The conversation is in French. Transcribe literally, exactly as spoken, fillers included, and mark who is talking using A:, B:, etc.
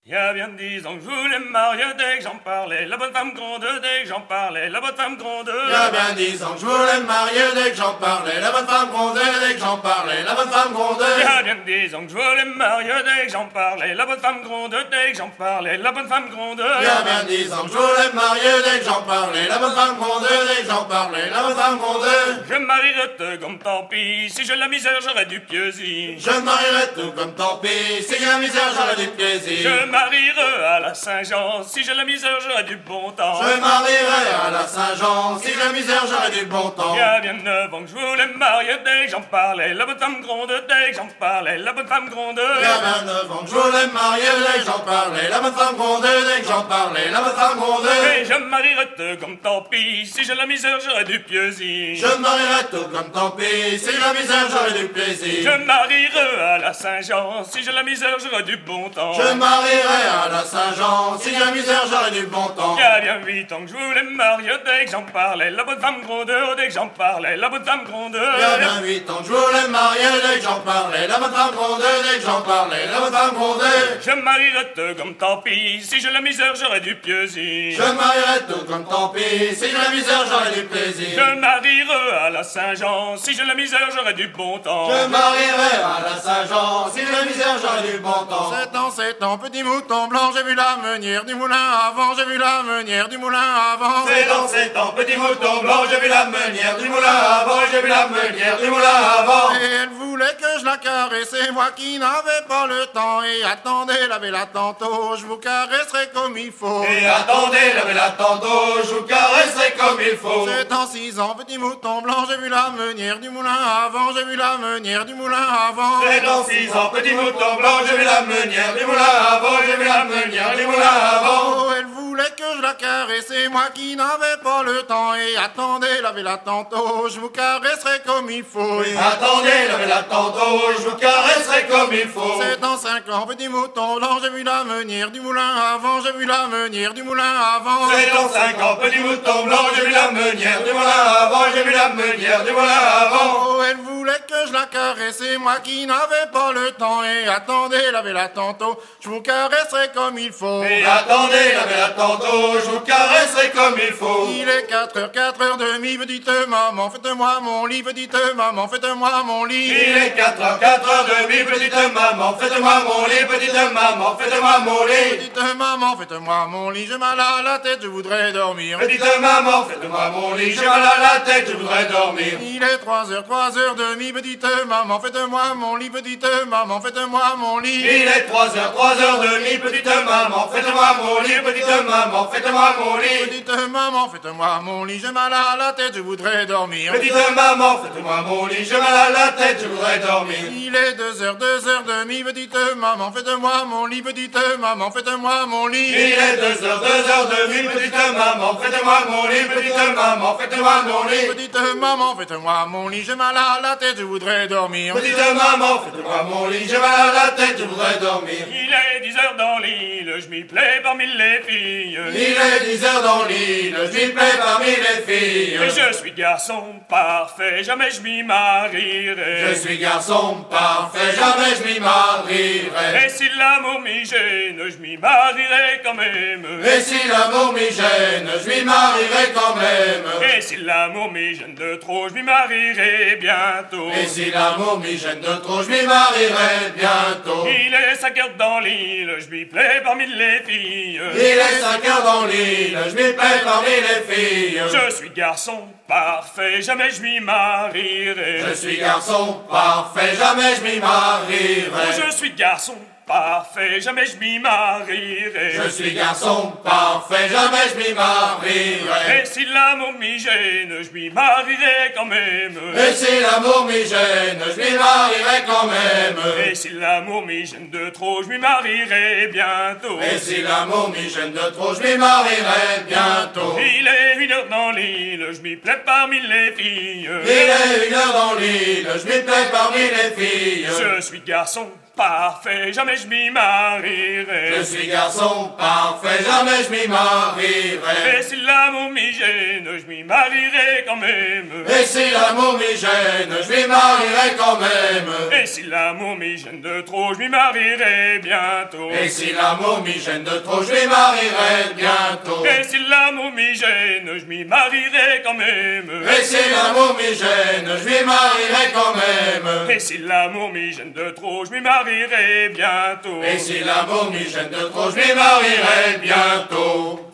A: Il y a bien dix ans que je voulais me marier, dès que j'en parlais, la bonne femme gronde, dès que j'en parlais, la bonne femme gronde.
B: Il y a bien dix ans que je voulais me marier, dès que j'en parlais, la bonne femme grondait, dès que j'en parlais, la bonne femme grondait.
A: Il y a bien dix ans que je voulais me marier, dès que j'en parlais, la bonne femme gronde, dès que j'en parlais, la bonne femme gronde.
B: Il y a bien dix ans que je voulais me marier, dès que j'en parlais, la bonne femme grondait, dès que j'en parlais, la bonne femme grondait.
A: Je me marierai te comme tant pis, si j'ai la misère j'aurai du pieusi.
B: Je me marierai tout comme tant pis, si j'ai la misère j'aurai du plaisir.
A: Je me marierai à la Saint-Jean, si j'ai la misère j'aurai du bon temps.
B: Je me marierai à la Saint-Jean, si j'ai la misère j'aurai du bon temps.
A: Il y a bien neuf ans que je voulais me marier, dès que j'en parlais, la bonne femme gronde, dès que j'en parlais, la bonne femme gronde.
B: Il y a vingt-neuf ans que je voulais me marier, dès que j'en parlais, la bonne femme grondait, dès que j'en parlais, la bonne femme grondait.
A: Et je me marierai te comme tant pis, si j'ai la misère j'aurai du pieusi.
B: Je me marierai tout comme tant pis, si j'ai la misère j'aurai du plaisir.
A: Je me marierai à la Saint-Jean, si j'ai la misère j'aurai du bon temps.
B: Je me marierai à la Saint-Jean, si j'ai la misère j'aurai du bon temps.
A: Il y a bien huit ans que je voulais me marier, dès que j'en parlais, la bonne femme grondeur, dès que j'en parlais, la bonne femme grondeur.
B: Il y a bien huit ans que je voulais me marier, dès que j'en parlais, la bonne femme grondait, dès que j'en parlais, la bonne femme grondait.
A: Je me marierai te comme tant pis, si j'ai la misère j'aurai du pieusi.
B: Je me marierai tout comme tant pis, si j'ai la misère j'aurai du plaisir.
A: Je me marierai à la Saint-Jean, si j'ai la misère j'aurai du bon temps.
B: Je me marierai à la Saint-Jean, si j'ai la misère j'aurai du bon temps.
C: Sept ans, sept ans, petit mouton blanc, j'ai vu la meunière du moulin avant, j'ai vu la meunière du moulin avant.
B: C'est dans sept ans, petit mouton blanc, j'ai vu la meunière du moulin avant, j'ai vu la meunière du moulin avant.
C: Et elle voulait que je la caresse, et moi qui n'avais pas le temps, et attendez, lavez-la tantôt, je vous caresserai comme il faut.
B: Et attendez, lavez-la tantôt, je vous caresserai comme il faut.
C: Sept ans, six ans, petit mouton blanc, j'ai vu la meunière du moulin avant, j'ai vu la meunière du moulin avant.
B: C'est dans six ans, petit mouton blanc, j'ai vu la meunière du moulin avant, j'ai vu la meunière du moulin avant.
C: Oh, elle voulait que je la caresse, et moi qui n'avais pas le temps, et attendez, lavez-la tantôt, je vous caresserai comme il faut.
B: Et attendez, lavez-la tantôt, je vous caresserai comme il faut.
C: Sept ans, cinq ans, petit mouton blanc, j'ai vu la meunière du moulin avant, j'ai vu la meunière du moulin avant.
B: C'est dans cinq ans, petit mouton blanc, j'ai vu la meunière du moulin avant, j'ai vu la meunière du moulin avant.
C: Oh, elle voulait que je la caresse, et moi qui n'avais pas le temps, et attendez, lavez-la tantôt, je vous caresserai comme il faut.
B: Et attendez, lavez-la tantôt, je vous caresserai comme il faut.
C: Il est quatre heures, quatre heures demi, petite maman, faites-moi mon lit, petite maman, faites-moi mon lit.
B: Il est quatre heures, quatre heures demi, petite maman, faites-moi mon lit, petite maman, faites-moi mon lit.
C: Petite maman, faites-moi mon lit, j'ai mal à la tête, je voudrais dormir.
B: Petite maman, faites-moi mon lit, j'ai mal à la tête, je voudrais dormir.
C: Il est trois heures, trois heures demi, petite maman, faites-moi mon lit, petite maman, faites-moi mon lit.
B: Il est trois heures, trois heures demi, petite maman, faites-moi mon lit, petite maman, faites-moi mon lit.
C: Petite maman, faites-moi mon lit, j'ai mal à la tête, je voudrais dormir.
B: Petite maman, faites-moi mon lit, j'ai mal à la tête, je voudrais dormir.
C: Il est deux heures, deux heures demi, petite maman, faites-moi mon lit, petite maman, faites-moi mon lit.
B: Il est deux heures, deux heures demi, petite maman, faites-moi mon lit, petite maman, faites-moi mon lit.
C: Petite maman, faites-moi mon lit, j'ai mal à la tête, je voudrais dormir.
B: Petite maman, faites-moi mon lit, j'ai mal à la tête, je voudrais dormir.
A: Il est dix heures dans l'île, je m'y plais parmi les filles.
B: Il est dix heures dans l'île, je m'y plais parmi les filles.
A: Et je suis garçon parfait, jamais je m'y marierai.
B: Je suis garçon parfait, jamais je m'y marierai.
A: Et si l'amour m'y gêne, je m'y marierai quand même.
B: Et si l'amour m'y gêne, je m'y marierai quand même.
A: Et si l'amour m'y gêne de trop, je m'y marierai bientôt.
B: Et si l'amour m'y gêne de trop, je m'y marierai bientôt.
A: Il est cinq heures dans l'île, je m'y plais parmi les filles.
B: Il est cinq heures dans l'île, je m'y plais parmi les filles.
A: Je suis garçon parfait, jamais je m'y marierai.
B: Je suis garçon parfait, jamais je m'y marierai.
A: Je suis garçon parfait, jamais je m'y marierai.
B: Je suis garçon parfait, jamais je m'y marierai.
A: Et si l'amour m'y gêne, je m'y marierai quand même.
B: Et si l'amour m'y gêne, je m'y marierai quand même.
A: Et si l'amour m'y gêne de trop, je m'y marierai bientôt.
B: Et si l'amour m'y gêne de trop, je m'y marierai bientôt.
A: Il est une heure dans l'île, je m'y plais parmi les filles.
B: Il est une heure dans l'île, je m'y plais parmi les filles.
A: Je suis garçon parfait, jamais je m'y marierai.
B: Je Je suis garçon parfait, jamais je m'y marierai.
A: Et si l'amour m'y gêne, je m'y marierai quand même.
B: Et si l'amour m'y gêne, je m'y marierai quand même.
A: Et si l'amour m'y gêne de trop, je m'y marierai bientôt.
B: Et si l'amour m'y gêne de trop, je m'y marierai bientôt.
A: Et si l'amour m'y gêne, je m'y marierai quand même.
B: Et si l'amour m'y gêne, je m'y marierai quand même.
A: Et si l'amour m'y gêne de trop, je m'y marierai bientôt.
B: Et si l'amour m'y gêne de trop, je m'y marierai bientôt.